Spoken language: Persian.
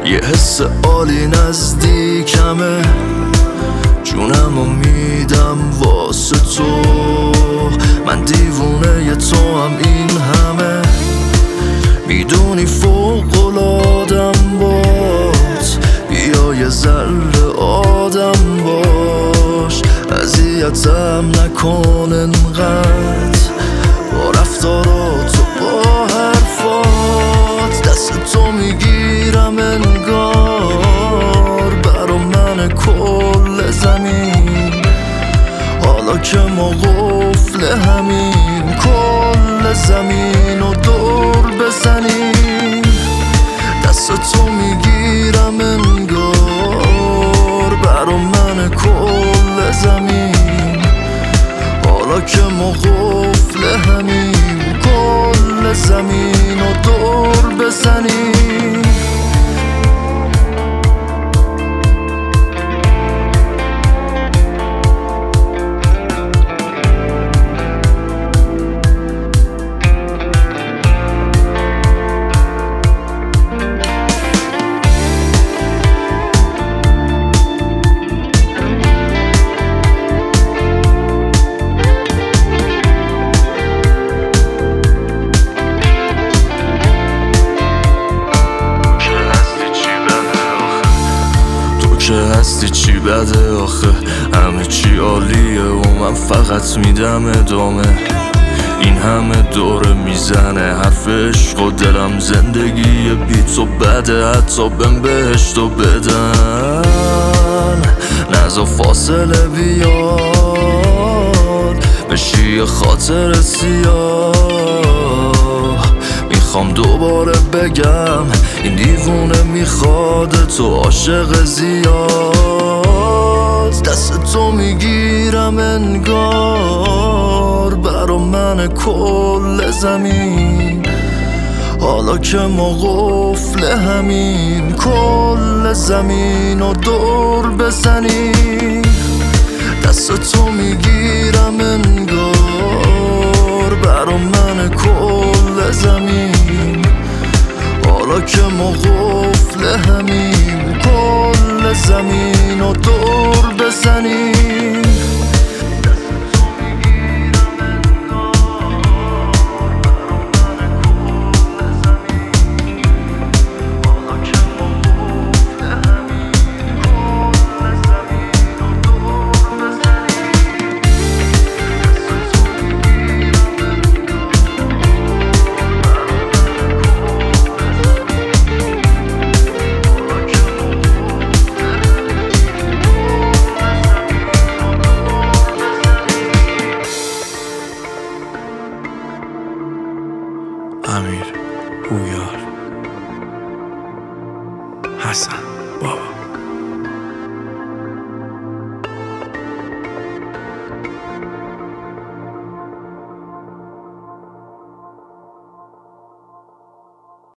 یه حس عالی نزدیکمه، جونمو میدم واسه تو. من دیوونه ی تو هم این همه، میدونی فوق‌العاده‌ام باز. بیا یه ذره آدم باش، اذیتم نکن انقدر با رفتارات و با حرفات. دست تو میگیرم انگار برا من کل زمین، حالا که ما قفل همین کل زمین رو دور بزنیم. دست تو میگیرم انگار برا من کل زمین، حالا که ما قفل همین کل زمین رو دور بزنیم. که هستی چی بده آخه، همه چی عالیه و من فقط میدم ادامه. این همه دوره میزنه حرف عشق و دلم زندگی بی تو بده، حتی بهم بهشتو بدن. نزا فاصله بیاد بشی یه خاطر سیاه. میخوام دوباره بگم این دیوونه میخواد تو عاشق زیاد. دست تو میگیرم انگار برا من کل زمین، حالا که ما قفل همین کل زمین رو دور بزنیم. دست تو میگیرم انگار برا من کل زمین، حالا که ما قفل همین کل زمین رو دور بزنیم. امیر هویار، حسن بابا.